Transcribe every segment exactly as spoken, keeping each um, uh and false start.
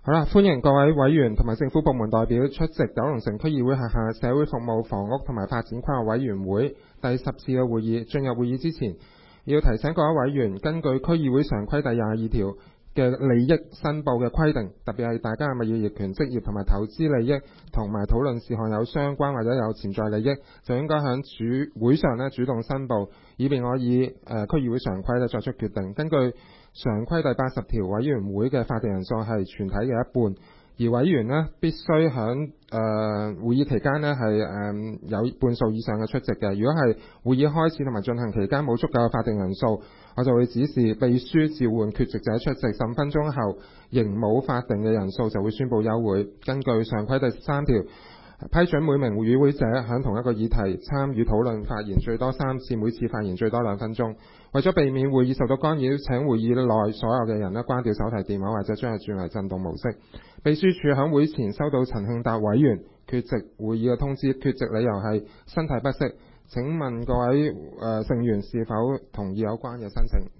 好啦，歡迎各位委員同埋政府部門代表出席九龍城區議會轄下社會服務、房屋同埋發展規劃委員會第十次嘅會議。進入會議之前，要提醒各位委員，根據區議會常規第廿二條嘅利益申報嘅規定，特別係大家係咪要業權職業同埋投資利益同埋討論事項有相關或者有潛在利益，就應該喺主會上咧主動申報，以便我以誒、呃、區議會常規咧作出決定。根據常規第八十條，委員會嘅法定人數係全體嘅一半，而委員呢必須喺誒會議期間呢係誒有半數以上嘅出席嘅。如果係會議開始同埋進行期間冇足夠嘅法定人數，我就會指示秘書召喚缺席者出席，十五分鐘後仍冇法定嘅人數就會宣布休會。根據常規第十三條，批准每名與會者喺同一個議題參與討論發言最多三次，每次發言最多兩分鐘。為咗避免會議受到干擾，請會議內所有嘅人咧關掉手提電話或者將佢轉為震動模式。秘書處喺會前收到陳慶達委員缺席會議嘅通知，缺席理由係身體不適。請問各位誒、呃、成員是否同意有關嘅申請？誒、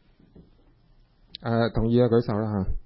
呃、同意嘅舉手啦嚇。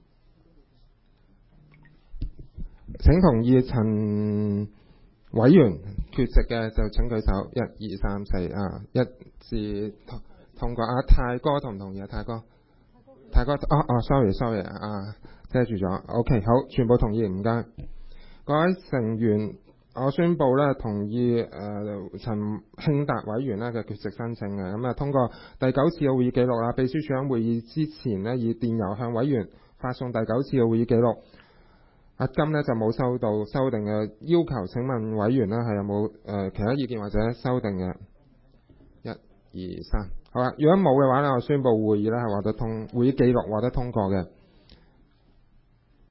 請同意陳委員缺席嘅就請舉手，一二三四啊，一致通通過。阿泰哥同唔同意啊？泰哥，泰哥，哦哦，sorry sorry 啊，遮住咗。OK， 好，全部同意，唔該。各位成員，我宣布咧同意誒、呃、陳慶達委員咧嘅缺席申請嘅，咁啊通過第九次嘅會議記錄啦。秘書處喺會議之前呢，以電郵向委員發送第九次嘅會議記錄。阿金呢就冇收到修訂嘅要求，請問委員呢係有冇誒、呃、其他意見或者修訂嘅？一、二、三，好啦，如果冇嘅話呢，我宣布會議呢係獲得通，會議記錄獲得通過嘅。